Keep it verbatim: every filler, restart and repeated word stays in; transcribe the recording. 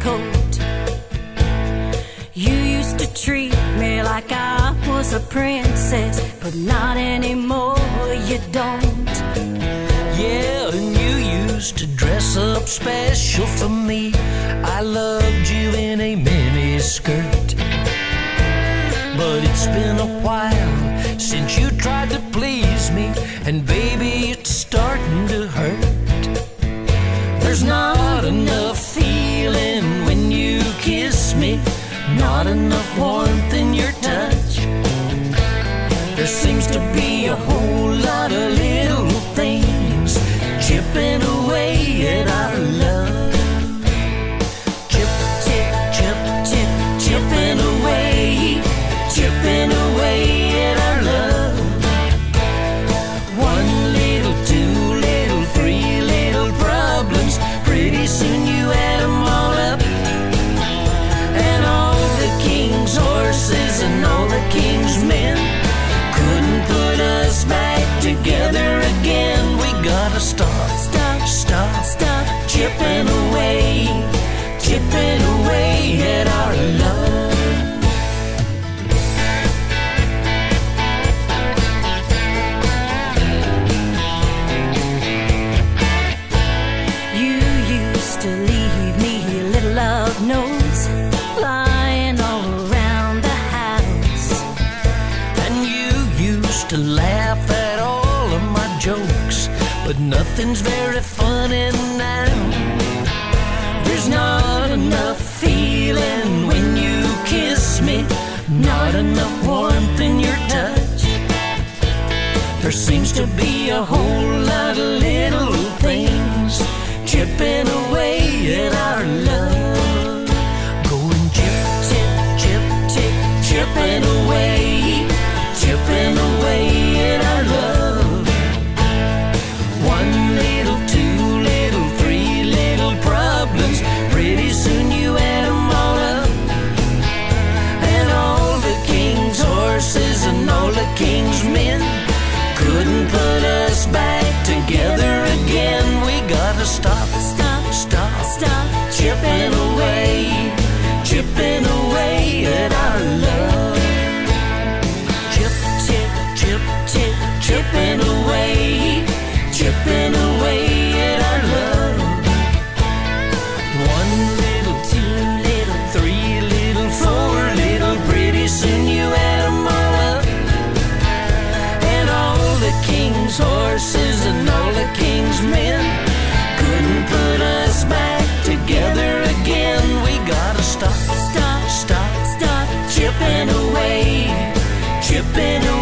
coat. You used to treat me like I was a princess, but not anymore, you don't. Yeah, and you used to dress up special for me. I loved you in a mini skirt. But it's been a while since you tried to please me, and baby, it's starting to hurt. There's not enough feeling when you kiss me, not enough warmth in your touch. There seems to be a whole lot of little things chipping away at our love. Chip, chip, chip, chip, chipping away, chipping away at our love. One little, two little, three little problems, pretty soon you add them all up. And all the king's horses and all the king's men couldn't put us back together again. We gotta stop, stop, stop, stop chipping away, chipping away at our love. You used to leave me little love notes lying all around the house. And you used to laugh at all of my jokes, but nothing's very funny now. There's not enough feeling when you kiss me, not enough warmth in your touch. There seems to be a whole lot of little things chipping away at our love. Going chip, chip, chip, chip, chipping away, chipping away at our love. One little, two little, three little problems, pretty soon you add them all up. And all the king's horses and all the king's men couldn't put us back together again. We gotta stop, stop, stop, stop chipping away, chipping away at our love. Chip, chip, chip, chip, chipping away, chipping away at our love. One little, two little, three little, four little, pretty soon you add them all up. And all the king's horses and all the king's men couldn't put us back together again. We gotta stop, stop, stop, stop chipping away, chipping away.